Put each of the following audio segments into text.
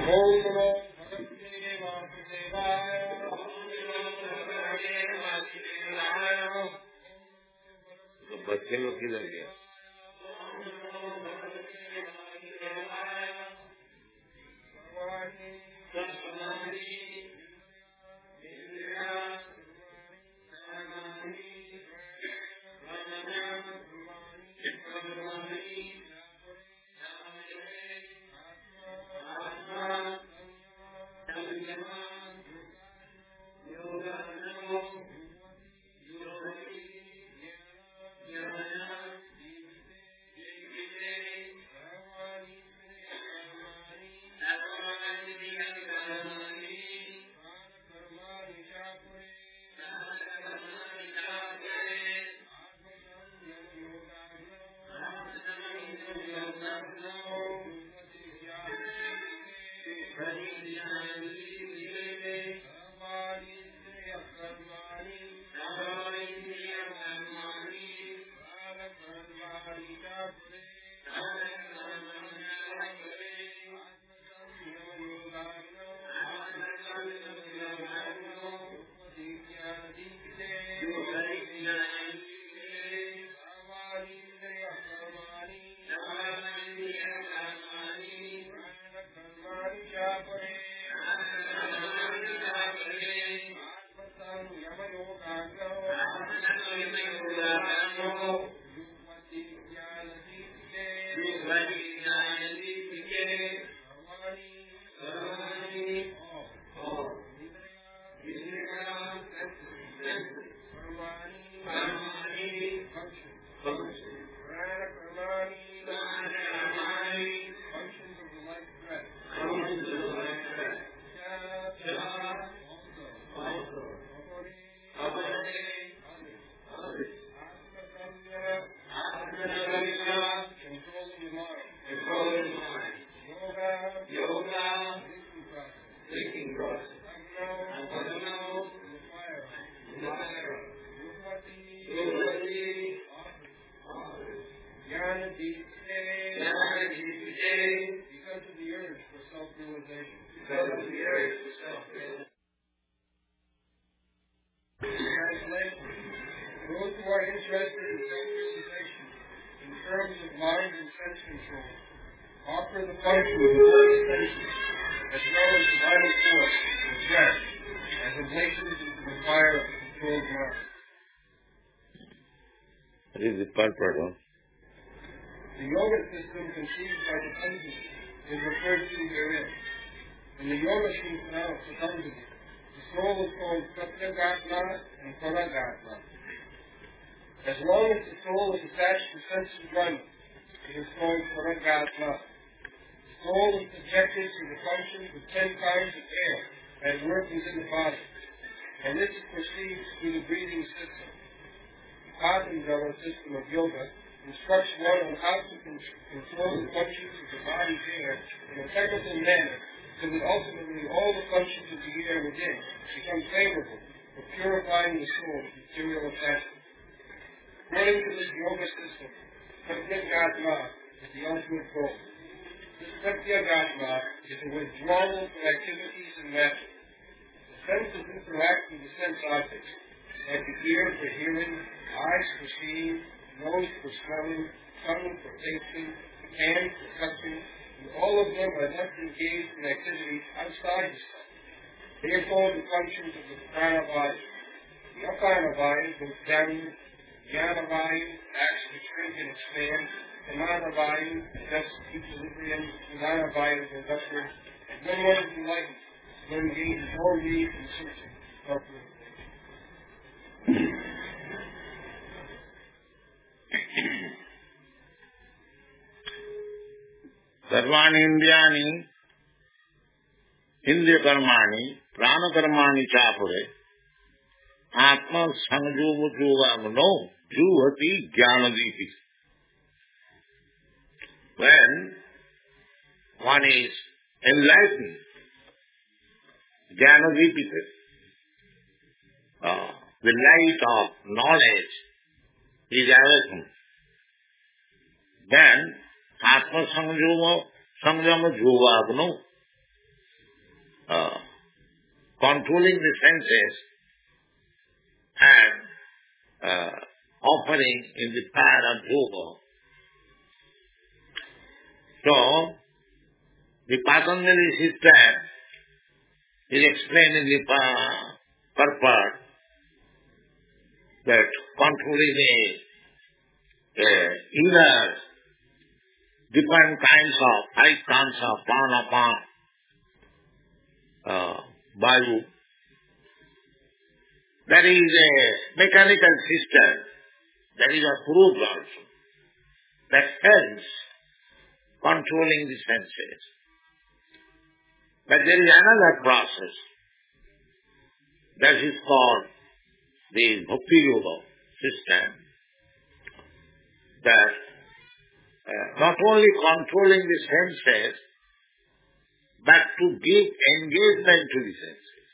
तो बच्चे लोग किधर गया? Read the purport. The yoga system conceived by the Patanjali is referred to herein. In the Yoga Sutra of Patanjali, the soul is called Pratyagatma and Paragatma. As long as the soul is attached to senses Brahma, it is called Paragatma. The soul is subjected to the functions of 10 kinds of air at work within the body, and this is perceived through the breathing system. The Patanjali system of yoga instructs one on how to control the functions of the body's air in a technical manner so that ultimately all the functions of the air within become favorable for purifying the soul of material attachment. According to this yoga system, Pratyagatma is the ultimate goal. This Pratyagatma is a withdrawal from activities and matter. The senses interact with the sense objects, like the ear for hearing, eyes for seeing, nose for smelling, tongue for tasting, hand for touching, and all of them are left engaged in activities outside the self. They are called the functions of the prana body. The apana body goes down, jnana body acts to shrink and expand, samana body adjusts equilibrium, udana body goes upward, and when one is enlightened, one engages more need in searching self-realization. सर्वाणि इंद्रियाणि इंद्रिय कर्माणि प्राण कर्माणि चापरे आत्मा संजोगमनो जुहति ज्ञानदीपि. When one is enlightened, Jnanadipita, the light of knowledge is awakened, then Atma Sanjama Jogagno, controlling the senses and offering in the path of yoga. So, the Patanjali system is explained in the purport that controlling either different kinds of five kinds of pranapana, vayu. That is a mechanical system. That is approved also. That helps controlling the senses. But there is another process that is called the Bhakti Yoga system, that not only controlling the senses, but to give engagement to the senses.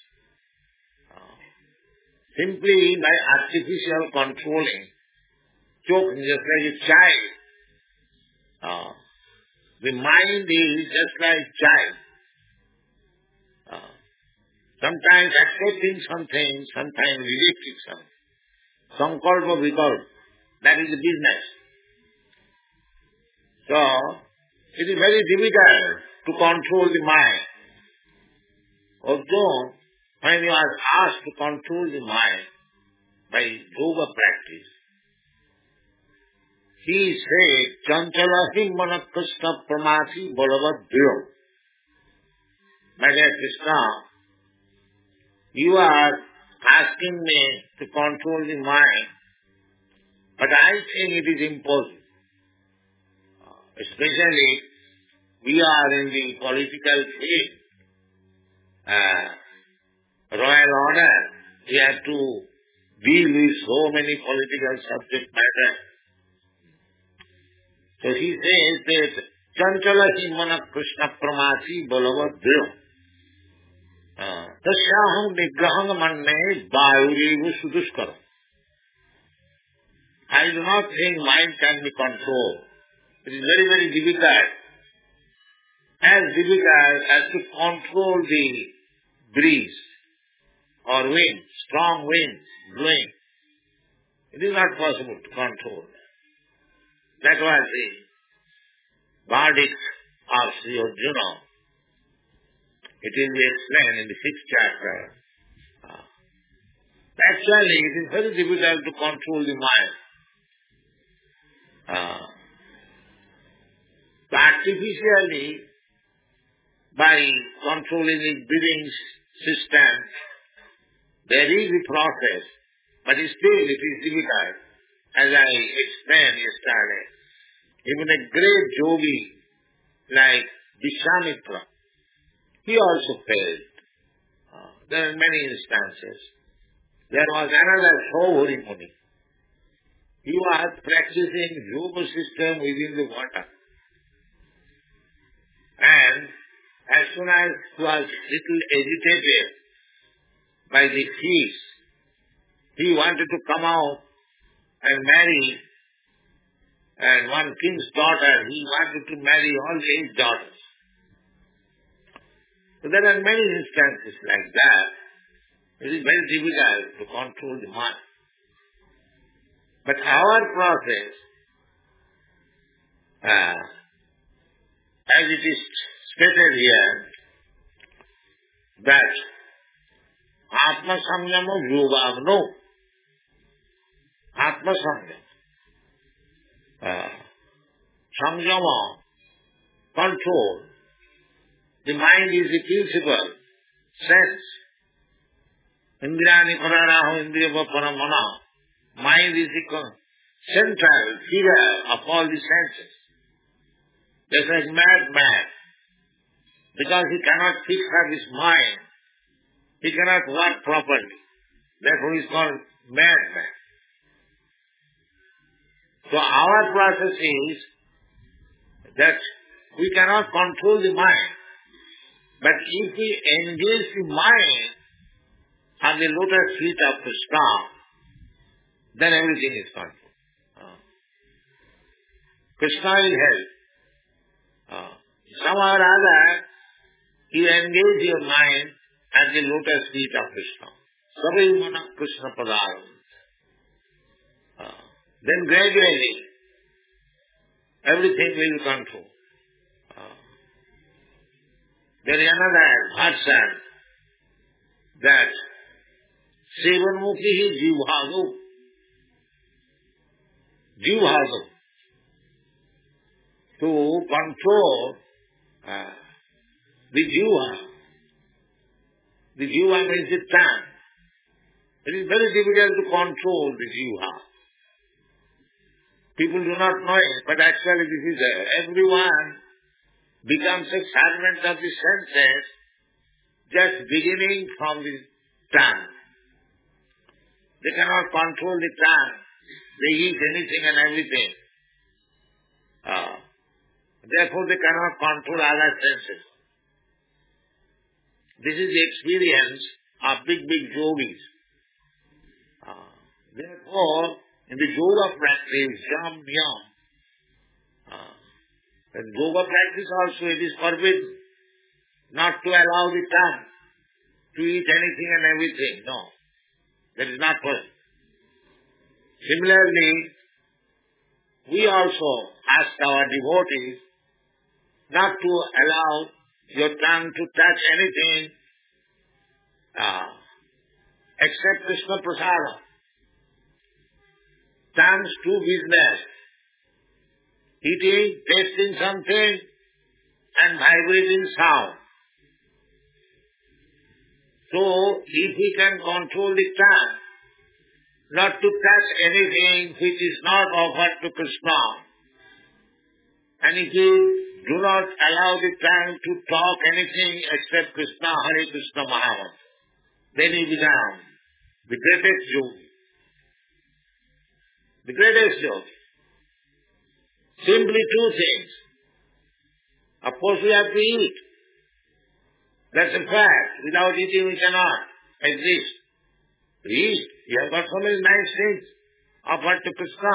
Simply by artificial controlling, choking just like a child. The mind is just like child. Sometimes accepting something, sometimes rejecting something. Sankalpa vikalpa, that is the business. So, it is very difficult to control the mind. Although, when you are asked to control the mind by yoga practice, he said, Chanchala mana Krishna pramati balavad dhyo. My dear Krishna, you are asking me to control the mind, but I think it is impossible. Especially, we are in the political field, royal order. We have to deal with so many political subject matter. So he says that Chanchala mana Krishna pramati balavad dhyo. Tasyaham nigraham manne vayurivu sudushkaram. I do not think mind can be controlled. It is very, very difficult. As difficult as to control the breeze or wind, strong wind blowing. It is not possible to control. That was the verdict of Sri Arjuna. It will be explained in the 6th chapter. Actually, it is very difficult to control the mind. So artificially, by controlling the breathing system, there is a process, but still it is difficult. As I explained yesterday, even a great yogi like Vishwamitra, he also failed. There are many instances. There was another Saubhari Muni. He was practicing yoga system within the water. And as soon as he was little agitated by the fish, he wanted to come out and marry, and one king's daughter, he wanted to marry all his daughters. So there are many instances like that. It is very difficult to control the mind. But our process, as it is stated here, that Atma Samyama Yogavno, Atma Samyama, Samyama, control. The mind is the principal sense. Indrani pararaho indriya paramana. Mind is the central figure of all the senses. Just like madman. Because he cannot fix up his mind, he cannot work properly. Therefore he is called madman. So our process is that we cannot control the mind. But if we engage the mind on the lotus feet of Krishna, then everything is controlled. Krishna will help. Somehow or other, you engage your mind at the lotus feet of Krishna. Sabai mana Krishna padaro. Then gradually, everything will control. There is another version that Sevanmukhi Jivhadu. Jivhadu. To control the jiva. The jiva means the tongue. It is very difficult to control the jiva. People do not know it, but actually this is everyone becomes a servant of the senses just beginning from the tongue. They cannot control the tongue. They eat anything and everything. Therefore they cannot control other senses. This is the experience of big yogis. Therefore, in the yoga practice, yam. In yoga practice also it is forbidden not to allow the tongue to eat anything and everything. No, that is not possible. Similarly, we also ask our devotees not to allow your tongue to touch anything except Krishna Prasada. Tongue's true business, eating, tasting something and vibrating sound. So, if we can control the tongue, not to touch anything which is not offered to Krishna, and if you do not allow the tongue to talk anything except Krishna, Hare Krishna Mahamantra, then you become the greatest yogi. The greatest yogi. Simply two things. Of course we have to eat. That's a fact. Without eating we cannot exist. We eat. You have got so many nice things offered to Krishna.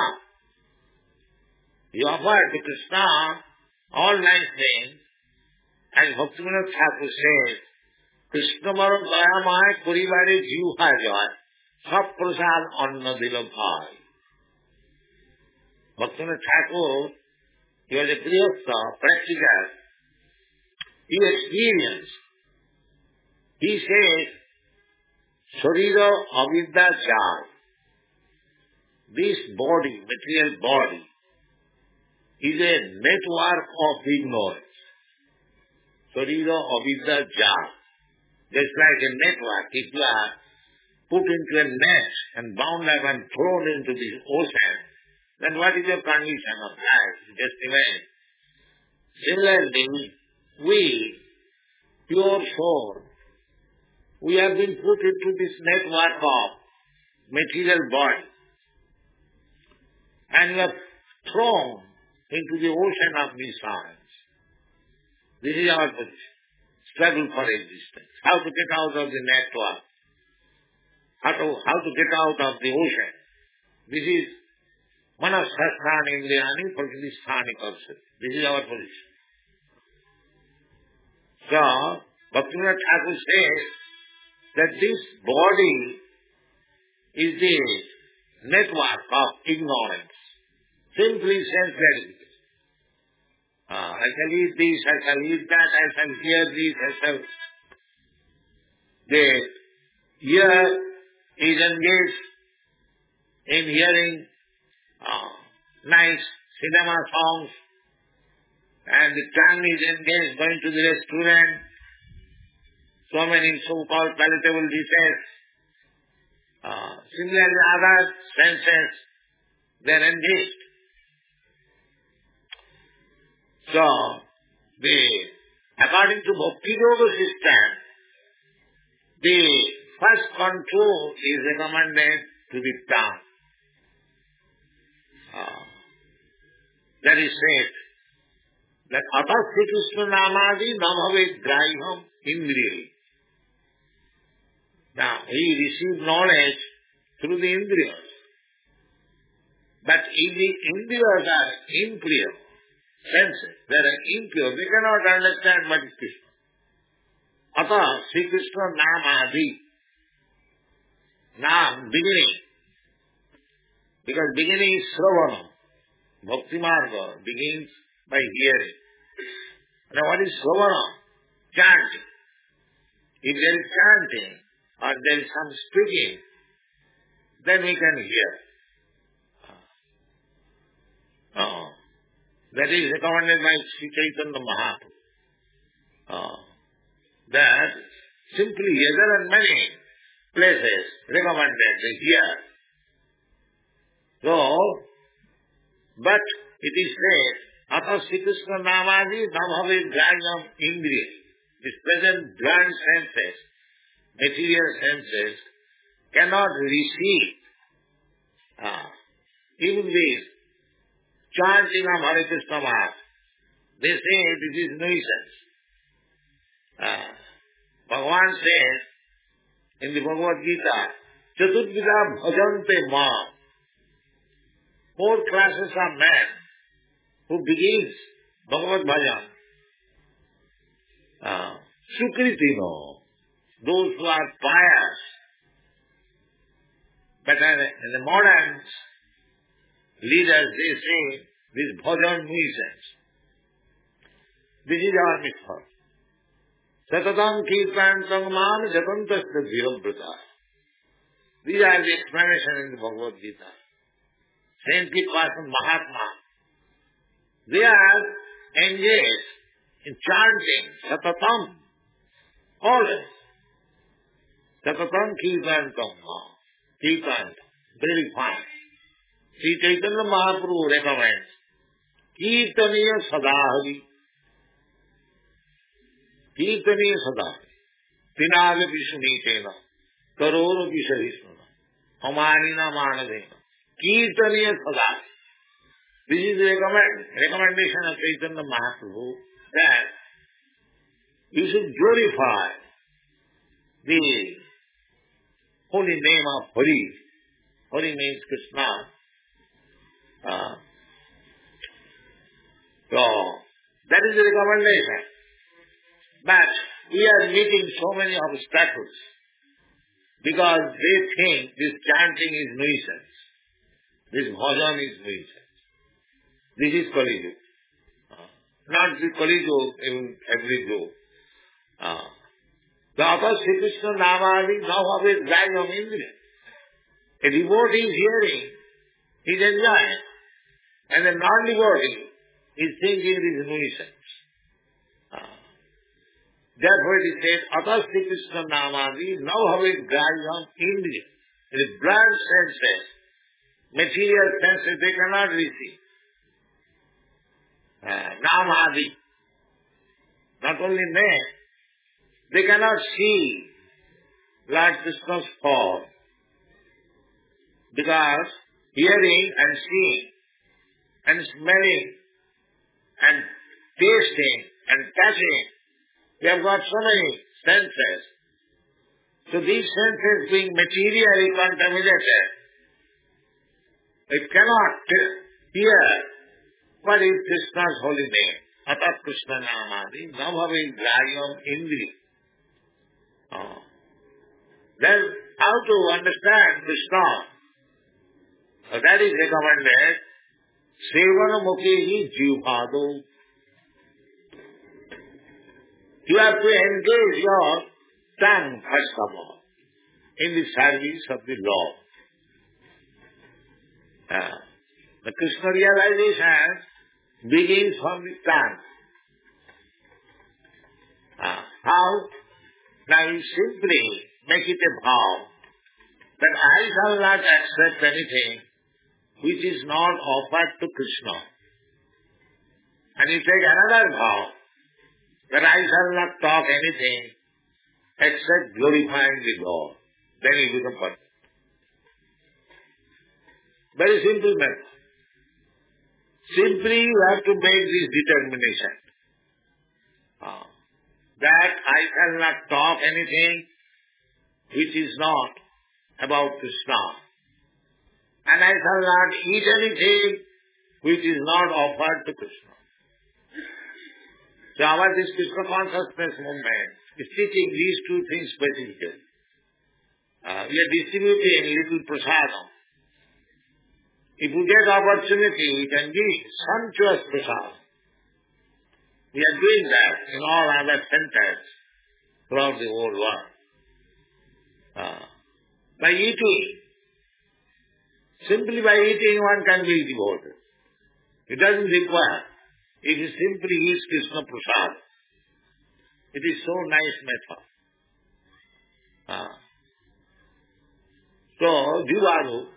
You offer to Krishna all nice things. And Bhaktivinoda Thakur says, Krishna baro dayamay kuribare jiva jay, sab prasad anna dila bhai. Bhaktivinoda Thakur, he was a grihastha, practical. He experienced. He says, Sharira avidya jal. This body, material body, is a network of ignorance. Sharira avidya jal. Just like a network, if you are put into a net and bound up and thrown into the ocean, then what is your condition of life? Just imagine. Similarly, we, pure soul, we have been put into this network of material body and we are thrown into the ocean of these science. This is our position. Struggle for existence. How to get out of the network. How to get out of the ocean. This is manasasthani indriyani prakriti-sthani karsati. This is our position. So, Bhaktivinoda Thakur says that this body is the network of ignorance. Simply sense gratification. I shall eat this, I shall eat that, I shall hear this, I shall... The ear is engaged in hearing nice cinema songs, and the tongue is engaged going to the restaurant, so many so-called palatable dishes. Similarly, other senses, they are engaged. So, according to Bhakti Yoga system, the first control is recommended to the tongue. That is said, that Atasya Krishna Namadi Namave Graham Indriya. Now, he received knowledge through the Indriyas. But if the Indriyas are impure, senses, they are impure, they cannot understand what is Krishna. Ata Sri Krishna Nam Adi. Nam, beginning. Because beginning is Sravana. Bhakti Marga begins by hearing. Now what is Sravana? Chanting. If there is chanting or there is some speaking, then we can hear. That is recommended by Sri Chaitanya Mahaprabhu. That simply here and many places recommended to hear. So, but it is said, Ata Sri Krishna Namadi Namhavi Jnanam Indriya. This present blind senses, material senses, cannot receive even this chanting of Hare Krishna Maha. They say this is nuisance. Bhagavan says in the Bhagavad Gita, Chaturvida bhajante ma. 4 classes of men who begins Bhagavad Bhajan. Sukritino, those who are pious. But in the modern leaders, they say, this bhajan nuisance. This is our mitzvah. Satatam kirtantam man jatantasya dhirabrata. These are the explanations in the Bhagavad Gita. Saintly person, Mahatma, they are engaged in chanting Satatam, always. Satatam kirtantam ma. Kirtantam, very fine. Sri Chaitanya Mahaprabhu recommends Kirtaniya Sadahari. Kirtaniya Sadahari. Pinale Vishunitena. Karoro Vishahisnuna. Hamanina Manadena. Kirtaniya Sadahari. This is the recommendation of Chaitanya Mahaprabhu that you should glorify the holy name of Hari. Hari means Krishna. So, that is the recommendation. But we are meeting so many obstacles because they think this chanting is nuisance. This bhajan is nuisance. This is Kali Yuga. Not the Kali Yuga, even every Yuga. The Ata Sri Krishna Namadi Navavid Jayam Indriya. A devotee is hearing, he is enjoying. And a non-devotee is thinking it is nuisance. Therefore it is said, Ata Sri Krishna Namadi Navavid Jayam Indriya. The blind senses, material senses, they cannot receive. Namadi. Not only name, they cannot see Lord Krishna's form. Because hearing and seeing and smelling and tasting and touching, we have got so many senses. So these senses being materially contaminated, it cannot hear what is Krishna's holy name. Atat Krishna Namadi Navavi Jayam Indri. Then how to understand Krishna? That is recommended. Sevana Mukhi Jivhado. You have to engage your tongue first of all in the service of the Lord. The Krishna realization begins from the tongue. How? Now you simply make it a vow that I shall not accept anything which is not offered to Krishna. And you take another vow that I shall not talk anything except glorifying the Lord. Then you become perfect. Very simple matter. Simply you have to make this determination that I shall not talk anything which is not about Krishna. And I shall not eat anything which is not offered to Krishna. So this Krishna consciousness movement is teaching these two things specifically. We are distributing little prasadam. If we get opportunity, we can give sumptuous prasadam. We are doing that in all other centers throughout the whole world. By eating, simply by eating one can be devoted. It doesn't require. It is simply his Krishna Prasad. It is so nice method. So, Jivadu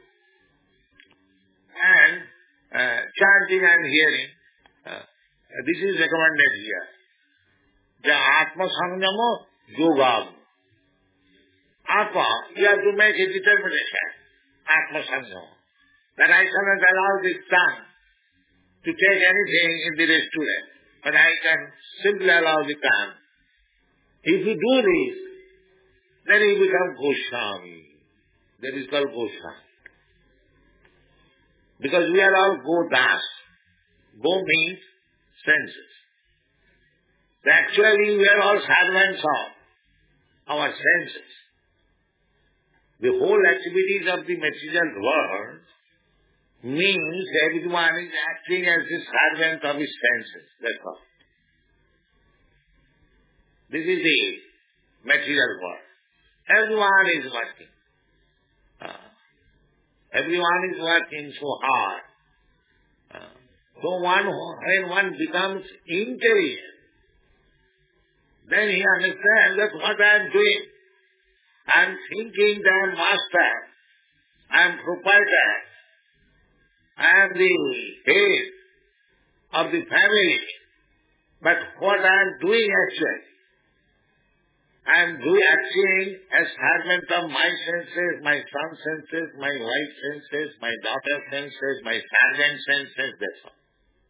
and chanting and hearing, this is recommended here. The Atma Samyama Yogam. Atma, you have to make a determination. Atma Samyama. That I cannot allow this tongue to take anything in the restaurant, but I can simply allow the tongue. If you do this, then you become Goswami. That is called Goswami. Because we are all Godas. Go means senses. So actually we are all servants of our senses. The whole activities of the material world means everyone is acting as the servant of his senses. That's all. This is the material world. Everyone is working. Everyone is working so hard. So when one becomes intelligent, then he understands that what I am doing, I am thinking that I am master, I am proprietor, I am the head of the family. But what I am doing actually, I am acting as servant of my senses, my son's senses, my wife's senses, my daughter's senses, my servant's senses, that's all.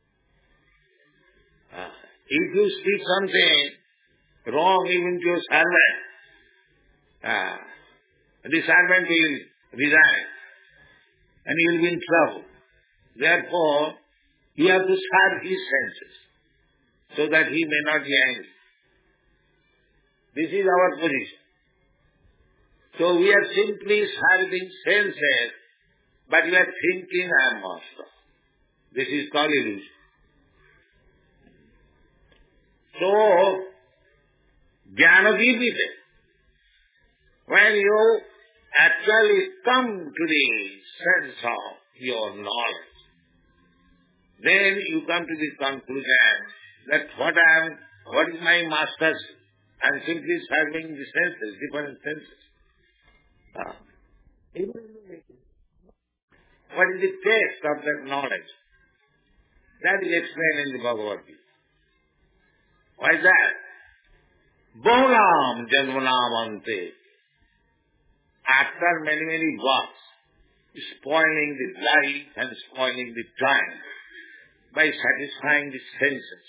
If you speak something wrong even to your servant, the servant will resign and he will be in trouble. Therefore, you have to serve his senses so that he may not be angry. This is our position. So we are simply serving senses, but we are thinking I am master. This is called illusion. So, Jnana-Dipite, when you actually come to the sense of your knowledge, then you come to the conclusion that what is my master's? I am simply serving the senses, different senses. What is the taste of that knowledge? That is explained in the Bhagavad Gita. Why is that? Bahunam janmanam ante. After many births, spoiling the life and spoiling the time by satisfying the senses.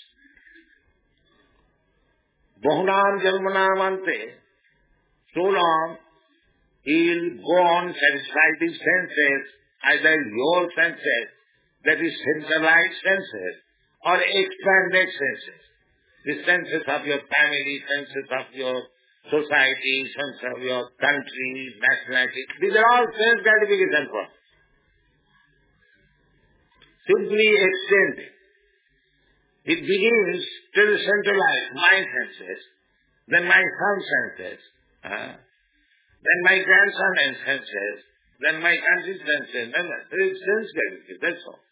Bahunam janmanam ante. So long he will go on satisfying the senses, either your senses, that is centralized senses, or expanded senses. The senses of your family, senses of your society, senses of your country, nationality. These are all sense gratification forms. Simply extending. It begins to centralize my senses, then my son's senses, then my grandson's senses, then my country's senses. There is sense gratification, that's all.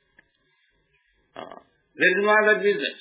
There is no other business.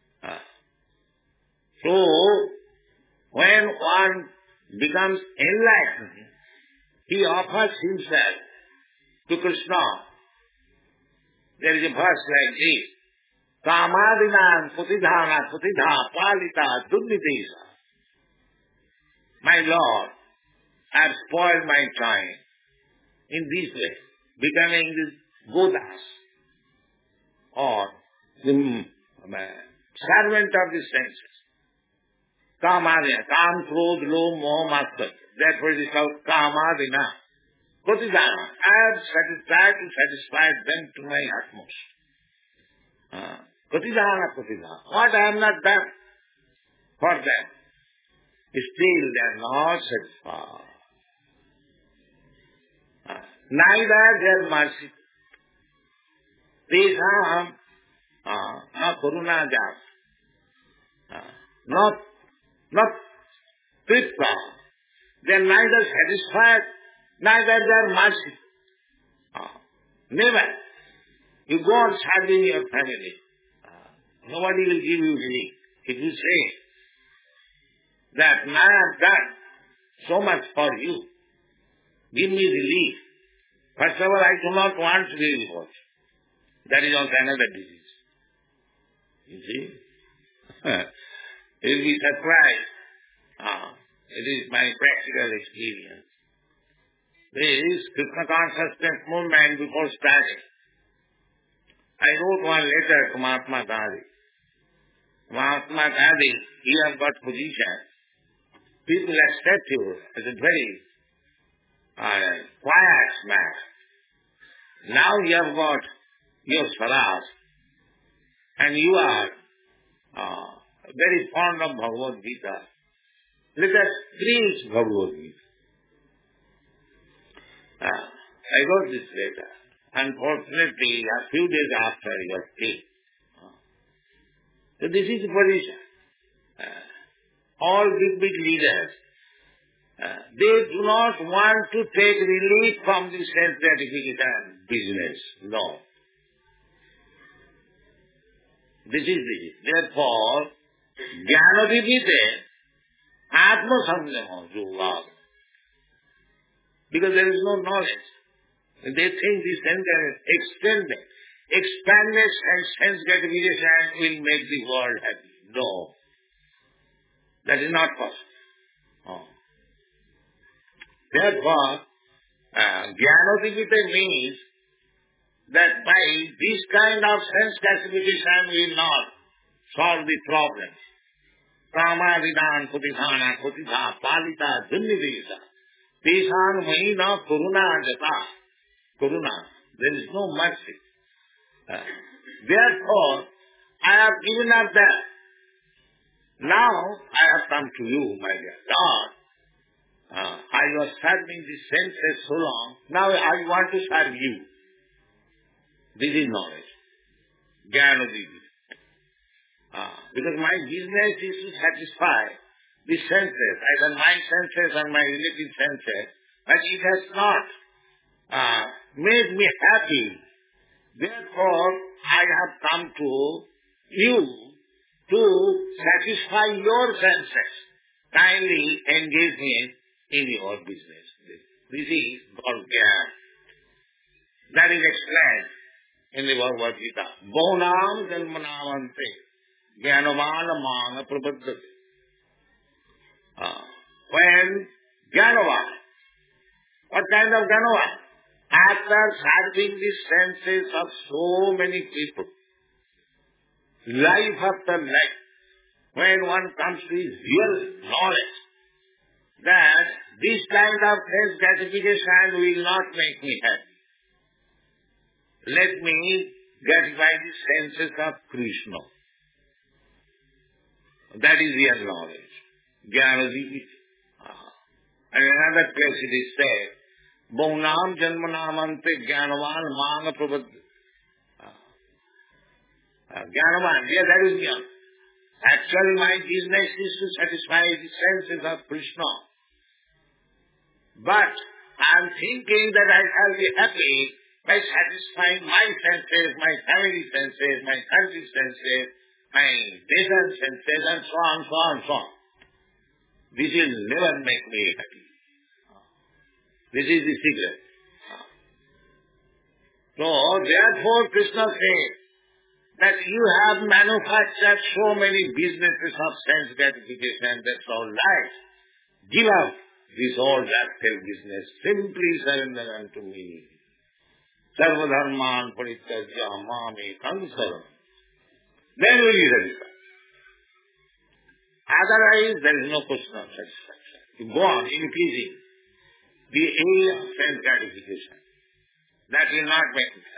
So, when one becomes enlightened, he offers himself to Krishna. There is a verse like this. Kamadinam putidhana putidha palita dunnitesa. My Lord, I have spoiled my time in this way, becoming this Godas, or the servant of the senses. Kamadina, Kam, Krodh, Lom, Moha, Master. Therefore it is called Kamadina. Kotidana. I have tried to satisfy them to my utmost. Kotidana, Kotidana. What I have not done, for them. Still they are not satisfied. Neither their mercy. Tesham na karuna jat. Not tripta. They are neither satisfied, neither their mercy. Never. You go on serving your family. Nobody will give you relief. If you say that now I have done so much for you, give me relief. First of all, I do not want to give you. That is also another disease. You see? You will be surprised. It is my practical experience. This Krishna consciousness movement before starting, I wrote one letter to Mahatma Gandhi. Mahatma Gandhi, you have got position. People accept you as a very quiet man. Now you have got your Swaraj, and you are very fond of Bhagavad Gita. Let us preach Bhagavad Gita. I wrote this letter. Unfortunately, a few days after your came. So this is the position. All big leaders, they do not want to take relief from the self-gratification business. No. This is the. Therefore, Jnanadipite, Atma-samyama yoga. Because there is no knowledge. They think the expanded sense gratification will make the world happy. No. That is not possible. Therefore, Jnanadipite means that by this kind of sense gratification will not solve the problem. Kama vidan kutithana kutitha palita dhunnivesa. Tesan mahina karuna jata. Karuna. There is no mercy. Therefore, I have given up that. Now I have come to you, my dear God. I was serving the senses so long. Now I want to serve you. This is knowledge. Jnanadipite. Because my business is to satisfy the senses, either my senses or my relative senses, but it has not made me happy. Therefore, I have come to you to satisfy your senses. Kindly engage me in your business. This is called Jnana. That is explained in the Bhagavad Gita. Bahunam jalmanamante jnanavana mana prabaddhate. When Jnanavan, what kind of Jnanavan? After serving the senses of so many people, life after life, when one comes to his real knowledge that this kind of sense gratification will not make me happy. Let me gratify the senses of Krishna. That is real knowledge. Jnanadipite. And in another place it is said, Bahunam janmanamante jnanavan manga prabhaddha. Jnanavan, yes, that is Jnana. Actually my business is to satisfy the senses of Krishna. But I am thinking that I shall be happy by satisfying my senses, my family senses, my country senses, my nation senses, and so on, so on, so on. This will never make me happy. This is the secret. So, therefore, Krishna says that you have manufactured so many businesses of sense gratification, that's all right. Give up this old rascal business. Simply surrender unto me. Sarva dharman parityajya mame kansaram. Then will you satisfy. Otherwise, there is no question of satisfaction. You go on increasing the area of sense gratification. That will not make it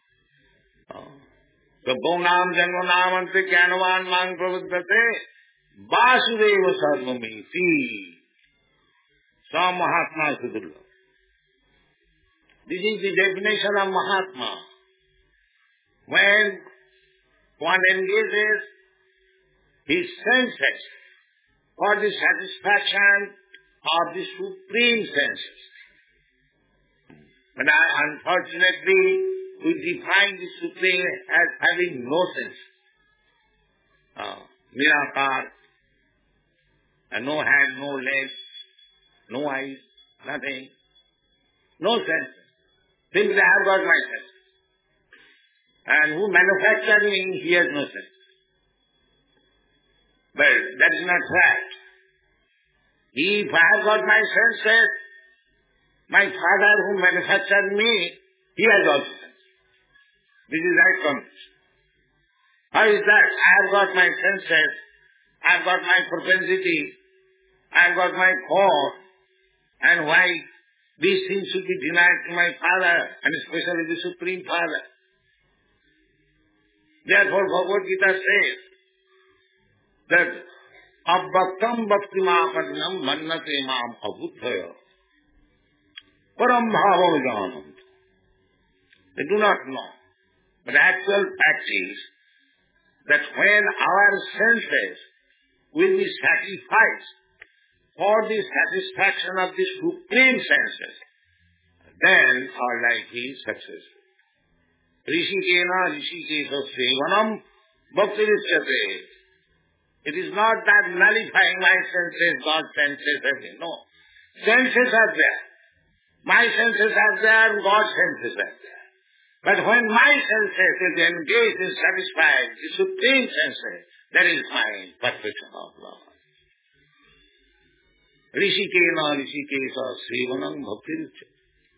happy. So, Bhunam Janmanamante Jnanavan Mang Pravaddhate Vasudeva Sarvamiti. Sa Mahatma Sudurlabha. This is the definition of Mahatma. When one engages his senses for the satisfaction of the supreme senses. But unfortunately, we define the supreme as having no sense. Nirakar, no hand, no legs, no eyes, nothing, no sense. Simply I have got my sense. And who manufactured me, he has no sense. But that is not fact. If I have got my senses, my father who manufactured me, he has also sense. This is right concept. How is that? I have got my senses, I have got my propensity, I have got my core, and why these things should be denied to my father, and especially the Supreme Father? Therefore Bhagavad Gita says that Abbaktam bhaktimapadinam mannate mam abhuddhaya param bhavam janam. They do not know. But the actual fact is that when our senses will be satisfied for the satisfaction of the supreme senses, then our life is successful. Rishikena rishikesha sevanam bhaktirichyate. It is not that nullifying my senses, God's senses are there. No. Senses are there. My senses are there, God's senses are there. But when my senses is engaged in satisfying the supreme senses, that is my perfection of love. Rishikena rishikesha sevanam bhaktirichyate.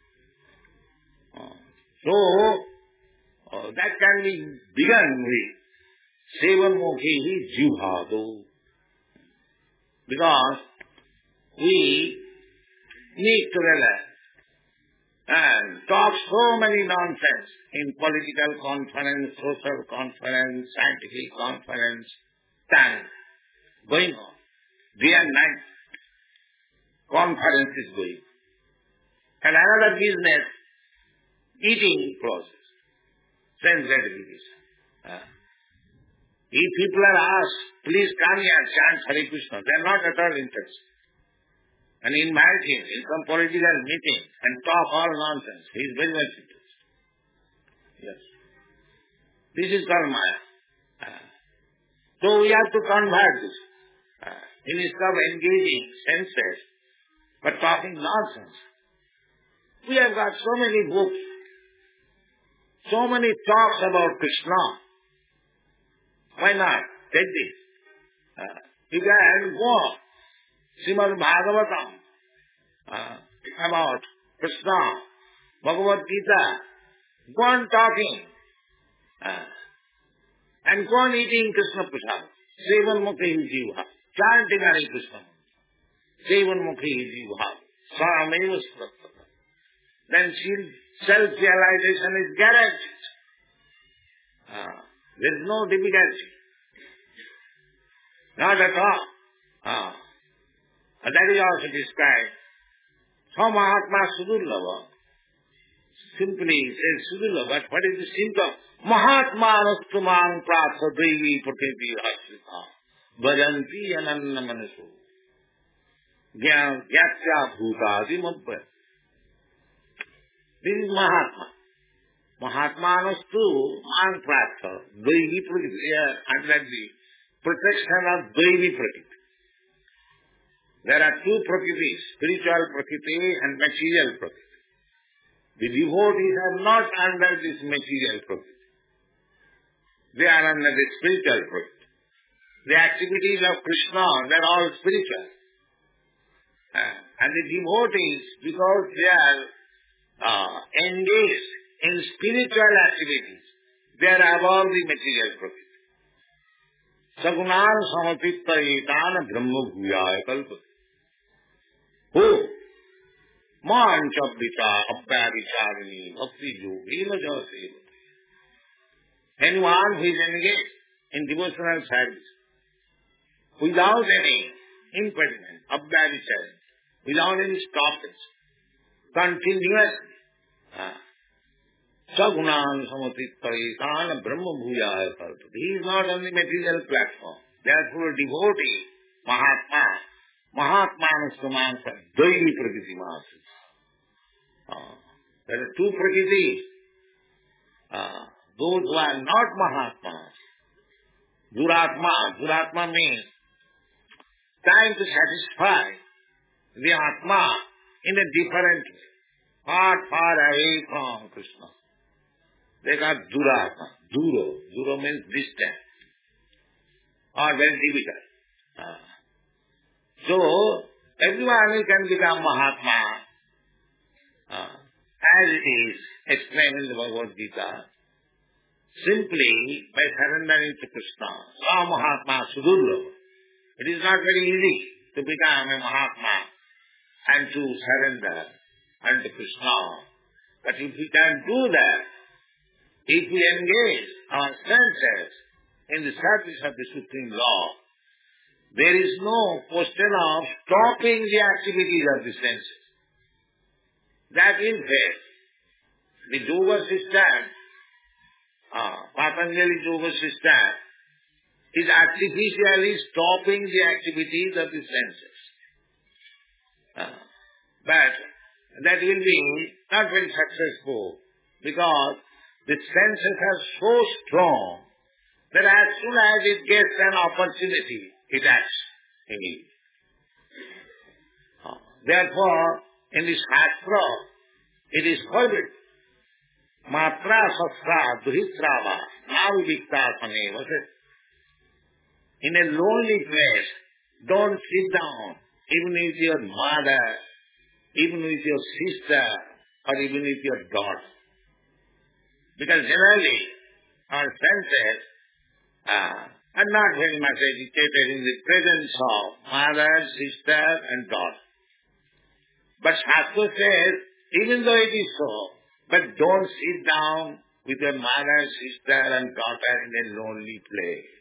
So, that can be begun with Sevan Mukhi Jivhado. Because we need to relax and talk so many nonsense in political conference, social conference, scientific conference, time going on. Day and night conference is going. And another business, eating process. Sense gratification. If people are asked, please come here, chant Hare Krishna, they are not at all interested. And in my case, in some political meeting, and talk all nonsense, he is very much interested. Yes. This is called Maya. So we have to convert this. Instead of engaging senses, but talking nonsense. We have got so many books, so many talks about Krishna. Why not? Take this. You can go Srimad Bhagavatam about Krishna, Bhagavad Gita. Go on talking. And go on eating Krishna Prasad. Sevan Mukhi Jivha. Chanting Hare Krishna. Sevan Mukhi Jivha. Sarameva Sratata. Then self-realization is guaranteed. There is no difficulty. Not at all. That is also described. Sa Mahatma Sudurlabha. Simply says Sudurlabha, but what is the symptom? Mahatma Anustumam Pratha Devi Prakriti Hasrita Bhajanti Ananna Manasu Gyatya Bhutadi Mabba. This is Mahatma. Mahatmanustu man pratha, Devi Prakriti, under the protection of Devi Prakriti. There are two Prakritis, spiritual Prakriti and material Prakriti. The devotees are not under this material Prakriti. They are under the spiritual Prakriti. The activities of Krishna, they are all spiritual. And the devotees, because they are engaged in spiritual activities, they are above the material Prakriti. Sagunan samapitta etana brahma bhuyaya kalpati. Who? Manchabrita abhyavicharani bhakti yogena jasevati. Anyone who is engaged in devotional service, without any impediment of barrier, without any stoppage, continuously. Sagunan samatittaritan brahma bhujaya kalpa. He is not on the material platform. Therefore, devotee, Mahatma, Mahatmanastamanta, Daivi Prakriti Masis. There are two Prakritis. Those who are not Mahatmas, Duratma means trying to satisfy the Atma in a different way, far away from Krishna. They are Duratma. Duro means distant or very difficult. So, everyone can become Mahatma as it is explained in the Bhagavad Gita, simply by surrendering to Krishna. Sa Mahatma Sudurlabha. It is not very easy to become a Mahatma and to surrender unto Krishna. But if we can do that, if we engage our senses in the service of the Supreme Law, there is no question of stopping the activities of the senses. That in fact, the yoga system, Patanjali yoga system, is artificially stopping the activities of the senses. But that will be not very successful because the senses are so strong that as soon as it gets an opportunity, it acts immediately. Therefore, in this Shastra, it is forbidden. Matra sasra duhitrava navivikta sanevase. In a lonely place, don't sit down, even with your mother, even with your sister, or even with your daughter. Because generally, our senses are not very much agitated in the presence of mother, sister, and daughter. But Shastra says, even though it is so, but don't sit down with your mother, sister, and daughter in a lonely place.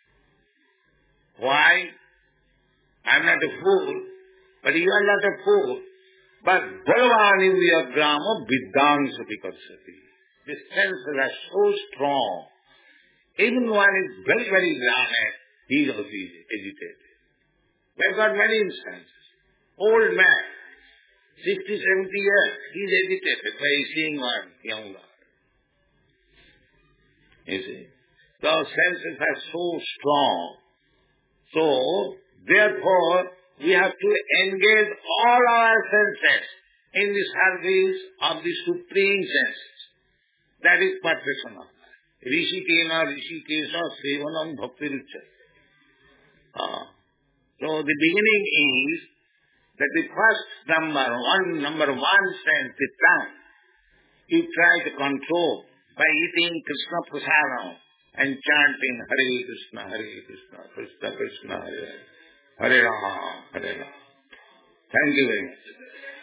Why? I am not a fool, but you are not a fool. But Bhagavan Indriyagrama Viddham Sapikatsati. The senses are so strong. Even one is very, very learned, he is also agitated. We have got many instances. Old man, 60, 70 years, he is agitated by seeing one young girl. You see, those senses are so strong. So, therefore, we have to engage all our senses in the service of the Supreme Senses. That is perfection of life. Rishikena Rishikesha Sevanam Bhakti Rucha. So, the beginning is that the first number one sense, the tongue, you try to control by eating Krishna Prasadam and chanting Hare Krishna, Krishna Krishna, Hare Hare, Hare Rama, Hare Rama. Thank you very much.